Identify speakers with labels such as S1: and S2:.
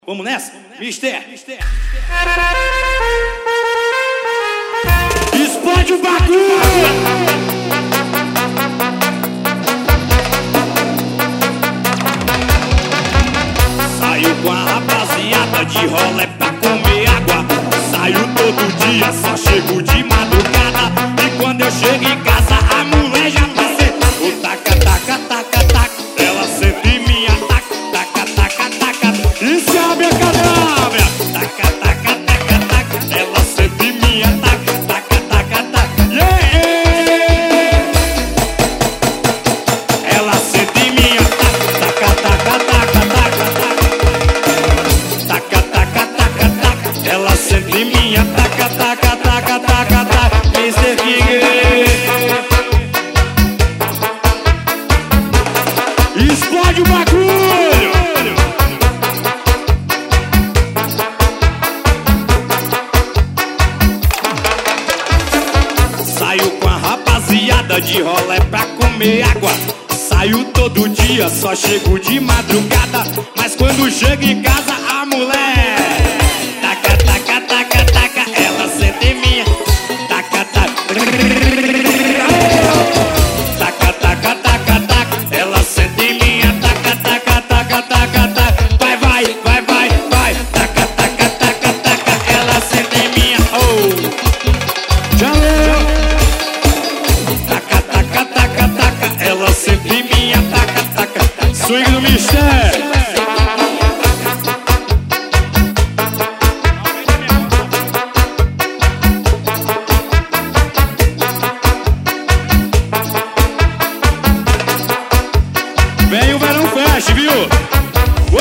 S1: Vamos nessa? Mister! Explode o bagulho! Saiu com a rapaziada de rolê pra comer água. Saiu todo dia, só chego de madrugada. E quando eu chego em casa, a mulher já pensei. O taca, taca, taca, taca. Ela senta em mim, ataca, taca, taca, taca. Isso é a minha cadáver. Taca, taca, taca, taca. Ela senta em mim, ataca, taca, taca, taca. Yeah! Ela senta em mim, ataca, taca, taca, taca, taca, taca, taca, taca, taca. Ela senta em mim, ataca, taca, taca, taca, taca. Mr. King. Explode o bagulho! Saiu com a rapaziada de rolê pra comer água. Saiu todo dia, só chego de madrugada. Mas quando chego em casa, a mulher